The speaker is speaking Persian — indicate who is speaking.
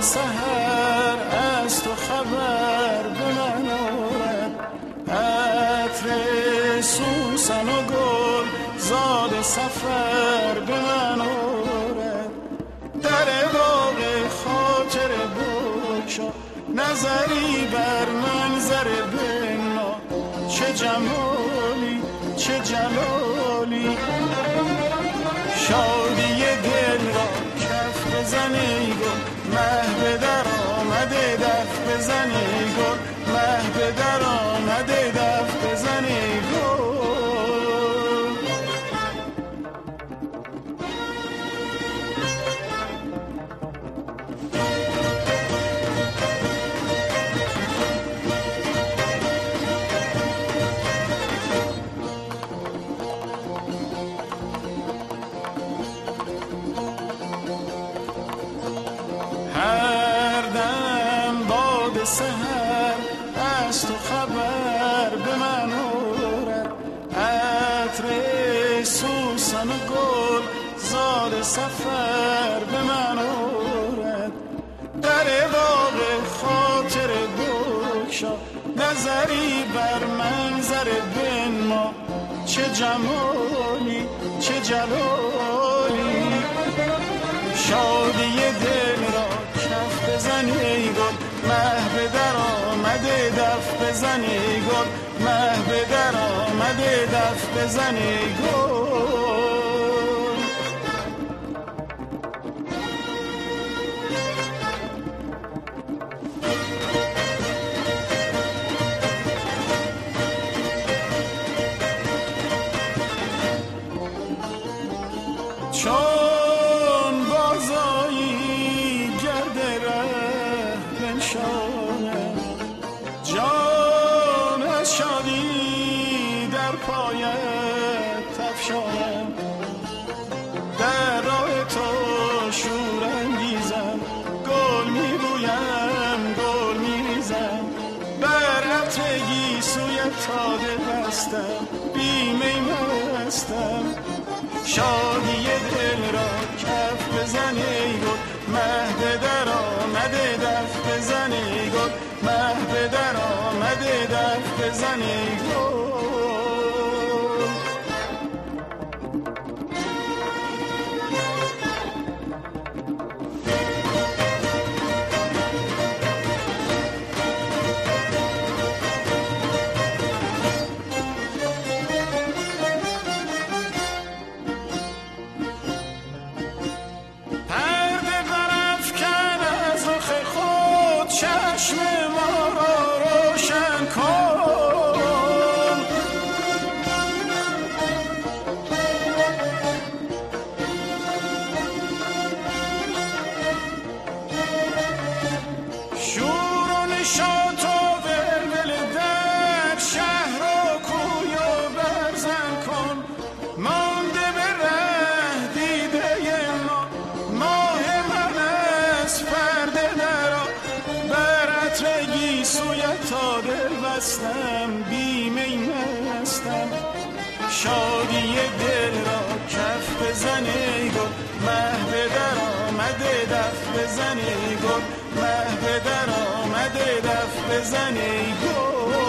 Speaker 1: سحر از تو خبر به من آرد، عطر سوسن و گل زاد سفر به من آرد. در باغ خاطر بگشا نظری بر منظر بنا، چه جمالی چه جلالی. شادی دل را کف بزن ای گل، مه به در آمده دف بزن ای گل، مه به در آمده دف بزن ای گل. سحر از تو خبر به من آرد، عطر سوسن و گل زاد سفر به من آرد. در باغ خاطر بگشا نظری بر منظر بنما، چه جمالی چه جلالی. شادی دل را کف بزن ای گل، مه به در آمده دف بزن ای گل، مه به در آمده دف بزن ای گل. چون بازایی گرد ره بنشانم، جان از شادی در پایت افشانم. در راه تو شور انگیزم، گل میبویم گل میریزم. بر عطر گیسویت تا دل بستم، بی می مستم. شادی دل را کف بزن ای گل، مه به در آمده دف بزن ای گل، مه به در آمده دف بزن ای گل. چشم ما را روشن کن، شور و نشاط و ولول در شهر و کوی و برزن کن. مانده به ره دیده ما، ماه من از پرده درآ. گیسویت تا دل بستم، بی می مستم. شادی دل را کف بزن ای گل، مه به در آمده دف بزن ای گل، مه به در آمده دف بزن ای گل.